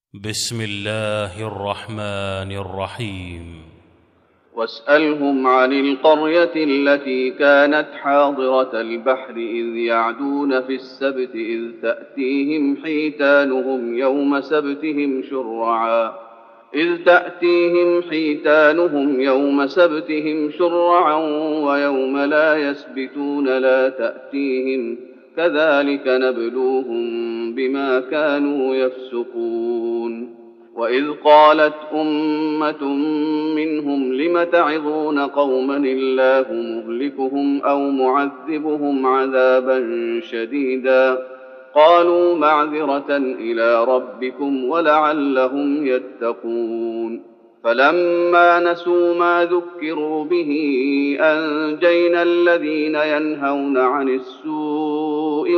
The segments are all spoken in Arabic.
بسم الله الرحمن الرحيم. واسألهم عن القرية التي كانت حاضرة البحر إذ يعدون في السبت إذ تأتيهم حيتانهم يوم سبتهم شرعا ويوم لا يسبتون لا تأتيهم كذلك نبلوهم بما كانوا يفسقون. وإذ قالت أمة منهم لم تعظون قوما الله مهلكهم أو معذبهم عذابا شديدا قالوا معذرة إلى ربكم ولعلهم يتقون. فلما نسوا ما ذكروا به أنجينا الذين ينهون عن السوء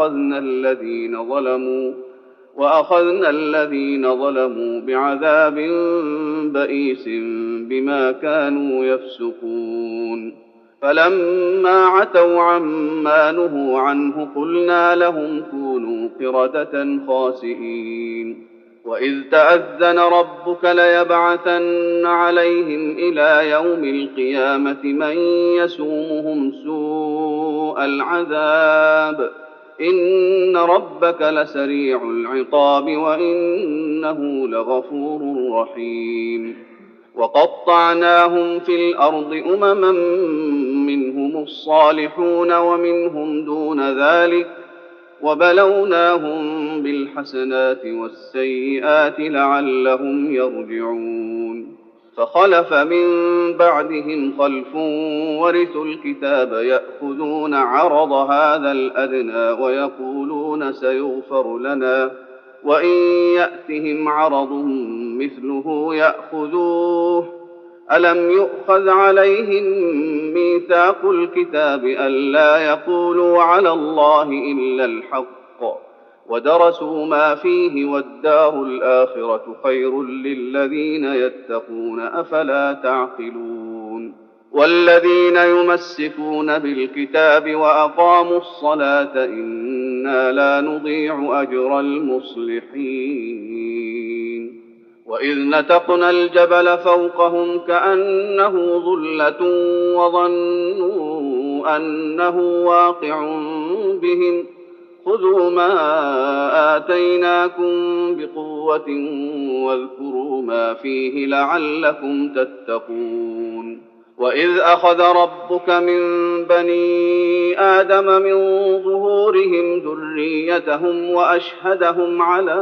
وأخذنا الذين ظلموا بعذاب بئيس بما كانوا يفسقون. فلما عتوا عما نهوا عنه قلنا لهم كونوا قردة خاسئين. وإذ تأذن ربك ليبعثن عليهم إلى يوم القيامة من يسومهم سوء العذاب إن ربك لسريع العقاب وإنه لغفور رحيم. وقطعناهم في الأرض أمما منهم الصالحون ومنهم دون ذلك وبلوناهم بالحسنات والسيئات لعلهم يرجعون. فخلف من بعدهم خلف ورثوا الكتاب يأخذون عرض هذا الأدنى ويقولون سيغفر لنا وإن يأتهم عرض مثله يأخذوه. ألم يؤخذ عليهم ميثاق الكتاب ألا يقولوا على الله إلا الحق ودرسوا ما فيه والدار الآخرة خير للذين يتقون أفلا تعقلون. والذين يمسكون بالكتاب وأقاموا الصلاة إنا لا نضيع أجر المصلحين. وإذ نتقنا الجبل فوقهم كأنه ظلة وظنوا أنه واقع بهم خذوا ما آتيناكم بقوة واذكروا ما فيه لعلكم تتقون. وإذ أخذ ربك من بني آدم من ظهورهم ذريتهم وأشهدهم على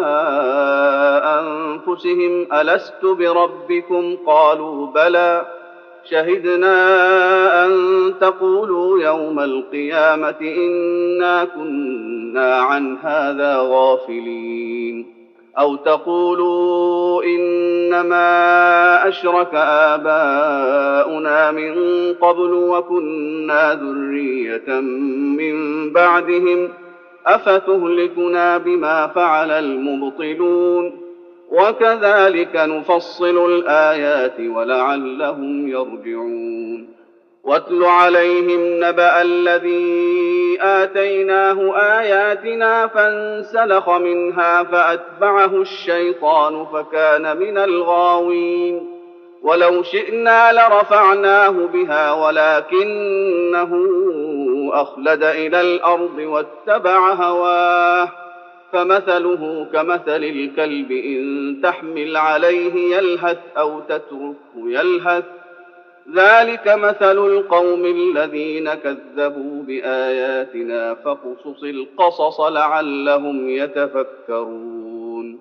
أنفسهم ألست بربكم قالوا بلى شهدنا أن تقولوا يوم القيامة إنا كنا عن هذا غافلين أو تقولوا إنما أشرك آباؤنا من قبل وكنا ذرية من بعدهم أفتهلكنا بما فعل المبطلون وكذلك نفصل الآيات ولعلهم يرجعون. واتل عليهم نبأ الذي آتيناه آياتنا فانسلخ منها فأتبعه الشيطان فكان من الغاوين. ولو شئنا لرفعناه بها ولكنه أخلد إلى الأرض واتبع هواه فمثله كمثل الكلب إن تحمل عليه يلهث أو تتركه يلهث ذلك مثل القوم الذين كذبوا بآياتنا فاقصص القصص لعلهم يتفكرون.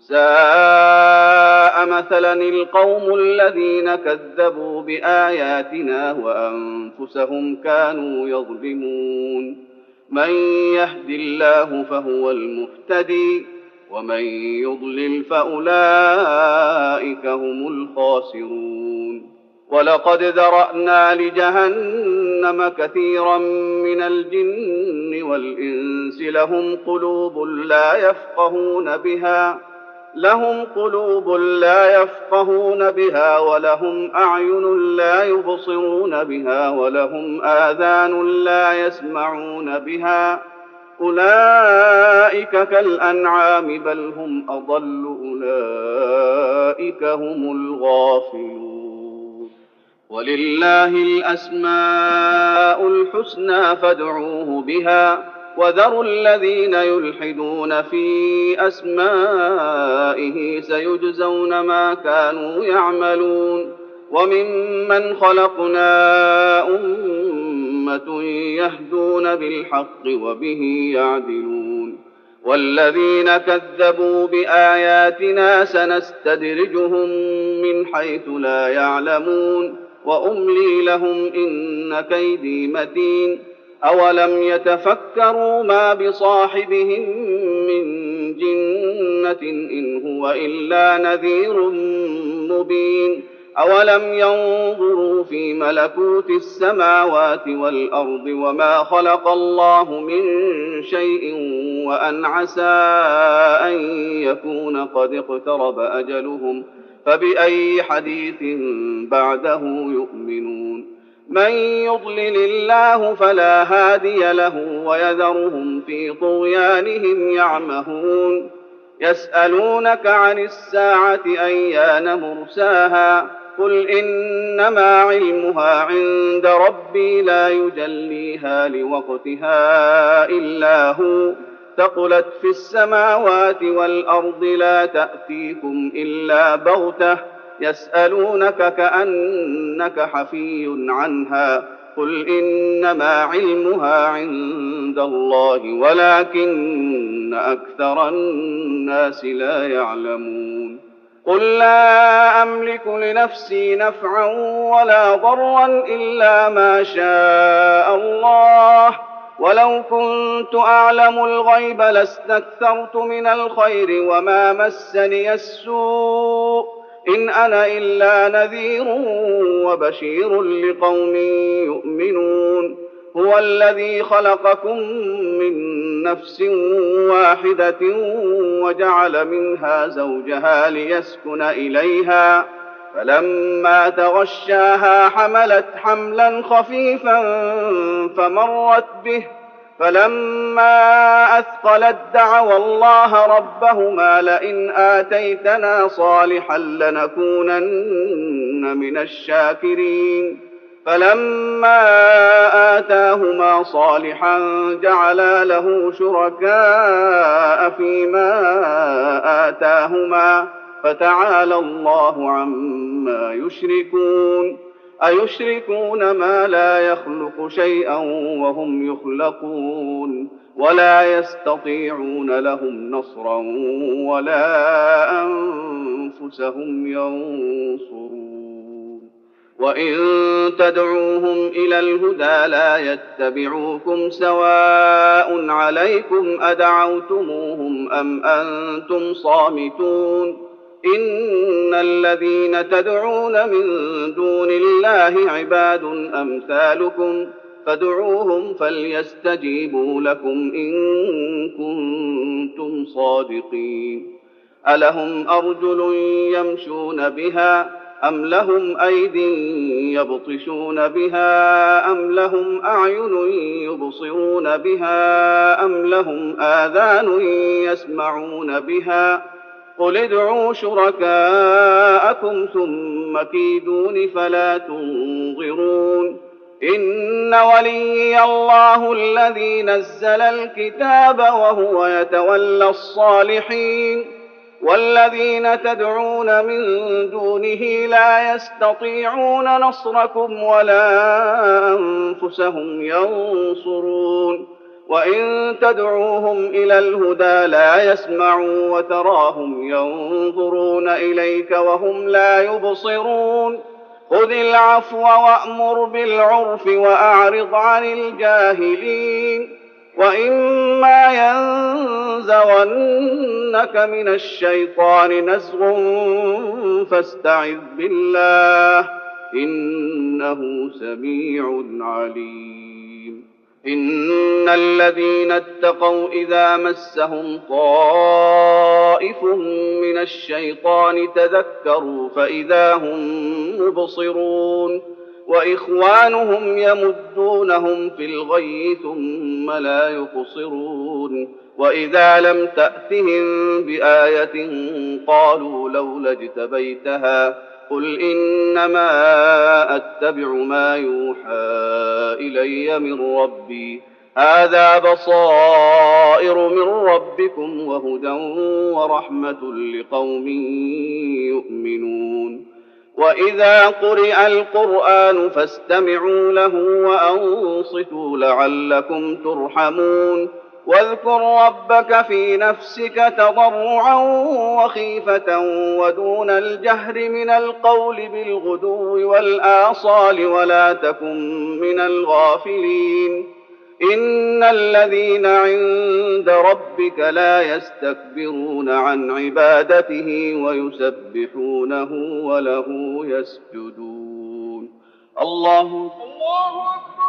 ساء مثلا القوم الذين كذبوا بآياتنا وأنفسهم كانوا يظلمون. من يهد الله فهو المهتدي ومن يضلل فأولئك هم الخاسرون. ولقد ذرأنا لجهنم كثيرا من الجن والإنس لهم قلوب لا يفقهون بها ولهم أعين لا يبصرون بها ولهم آذان لا يسمعون بها أولئك كالأنعام بل هم أضل أولئك هم الغافلون ولله الأسماء الحسنى فادعوه بها وذروا الذين يلحدون في أسمائه سيجزون ما كانوا يعملون وممن خلقنا أمة يهدون بالحق وبه يعدلون والذين كذبوا بآياتنا سنستدرجهم من حيث لا يعلمون وأملي لهم إن كيدي متين أولم يتفكروا ما بصاحبهم من جنة إن هو إلا نذير مبين أولم ينظروا في ملكوت السماوات والأرض وما خلق الله من شيء وأن عسى أن يكون قد اقترب أجلهم فبأي حديث بعده يؤمنون من يضلل الله فلا هادي له ويذرهم في طغيانهم يعمهون يسألونك عن الساعة أيان مرساها قل إنما علمها عند ربي لا يجليها لوقتها إلا هو ثقلت في السماوات والأرض لا تأتيكم إلا بغتة يسألونك كأنك حفي عنها قل إنما علمها عند الله ولكن أكثر الناس لا يعلمون قل لا أملك لنفسي نفعا ولا ضرا إلا ما شاء الله ولو كنت أعلم الغيب لاستكثرت من الخير وما مسني السوء إن أنا إلا نذير وبشير لقوم يؤمنون هو الذي خلقكم من نفس واحدة وجعل منها زوجها ليسكن إليها فلما تغشاها حملت حملا خفيفا فمرت به فلما أثقلت دعوا الله ربهما لئن آتيتنا صالحا لنكونن من الشاكرين فلما آتاهما صالحا جعلا له شركاء فيما آتاهما فتعالى الله عما يشركون أيشركون ما لا يخلق شيئا وهم يخلقون ولا يستطيعون لهم نصرا ولا أنفسهم ينصرون وإن تدعوهم إلى الهدى لا يتبعوكم سواء عليكم أدعوتموهم أم أنتم صامتون إن الذين تدعون من دون الله عباد أمثالكم فادعوهم فليستجيبوا لكم إن كنتم صادقين ألهم أرجل يمشون بها أم لهم أيد يبطشون بها أم لهم أعين يبصرون بها أم لهم آذان يسمعون بها قل ادعوا شركاءكم ثم كيدون فلا تنظرون إن وليي الله الذي نزل الكتاب وهو يتولى الصالحين والذين تدعون من دونه لا يستطيعون نصركم ولا أنفسهم ينصرون وإن تدعوهم إلى الهدى لا يسمعوا وتراهم ينظرون إليك وهم لا يبصرون خذ العفو وأمر بالعرف وأعرض عن الجاهلين وإما ينزغنك من الشيطان نزغ فاستعذ بالله إنه سميع عليم إن الذين اتقوا إذا مسهم طائف من الشيطان تذكروا فإذا هم مبصرون وإخوانهم يمدونهم في الغي ثم لا يقصرون وإذا لم تأتهم بآية قالوا لولا اجتبيتها قل إنما أتبع ما يوحى إلي من ربي هذا بصائر من ربكم وهدى ورحمة لقوم يؤمنون وإذا قرئ القرآن فاستمعوا له وأنصتوا لعلكم ترحمون واذكر ربك في نفسك تضرعا وخيفة ودون الجهر من القول بالغدو والآصال ولا تكن من الغافلين إن الذين عند ربك لا يستكبرون عن عبادته ويسبحونه وله يسجدون الله أكبر